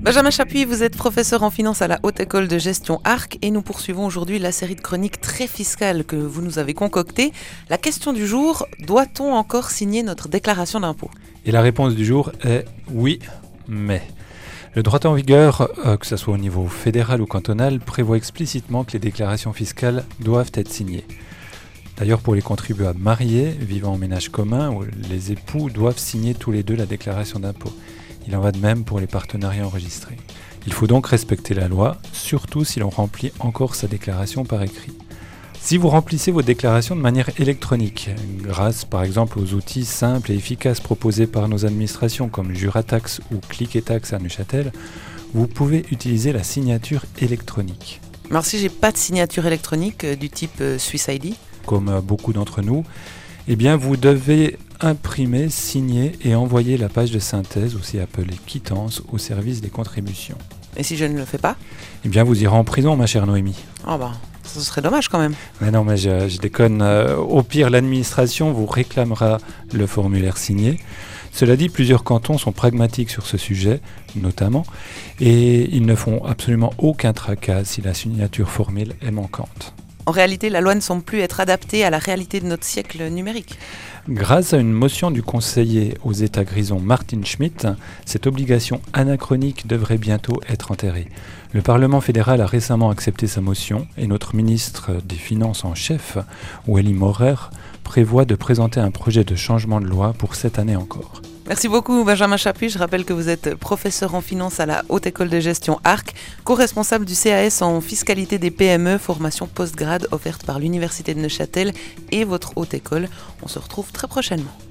Benjamin Chapuis, vous êtes professeur en finance à la Haute École de Gestion Arc et nous poursuivons aujourd'hui la série de chroniques très fiscales que vous nous avez concoctées. La question du jour, doit-on encore signer notre déclaration d'impôt ? Et la réponse du jour est oui, mais. Le droit en vigueur, que ce soit au niveau fédéral ou cantonal, prévoit explicitement que les déclarations fiscales doivent être signées. D'ailleurs, pour les contribuables mariés, vivant en ménage commun, où les époux doivent signer tous les deux la déclaration d'impôt. Il en va de même pour les partenariats enregistrés. Il faut donc respecter la loi, surtout si l'on remplit encore sa déclaration par écrit. Si vous remplissez vos déclarations de manière électronique, grâce par exemple aux outils simples et efficaces proposés par nos administrations comme Juratax ou Click et Tax à Neuchâtel, vous pouvez utiliser la signature électronique. Alors si j'ai pas de signature électronique du type Swiss ID ? Comme beaucoup d'entre nous, eh bien vous devez imprimer, signer et envoyer la page de synthèse, aussi appelée quittance, au service des contributions. Et si je ne le fais pas ? Eh bien vous irez en prison, ma chère Noémie. Oh bah, ce serait dommage quand même. Mais non, mais je déconne. Au pire, l'administration vous réclamera le formulaire signé. Cela dit, plusieurs cantons sont pragmatiques sur ce sujet, notamment, et ils ne font absolument aucun tracas si la signature formelle est manquante. En réalité, la loi ne semble plus être adaptée à la réalité de notre siècle numérique. Grâce à une motion du conseiller aux États grisons Martin Schmitt, cette obligation anachronique devrait bientôt être enterrée. Le Parlement fédéral a récemment accepté sa motion et notre ministre des Finances en chef, Wally Maurer, prévoit de présenter un projet de changement de loi pour cette année encore. Merci beaucoup Benjamin Chapuis. Je rappelle que vous êtes professeur en finance à la Haute École de Gestion Arc, co-responsable du CAS en fiscalité des PME, formation post-grade offerte par l'Université de Neuchâtel et votre Haute École. On se retrouve très prochainement.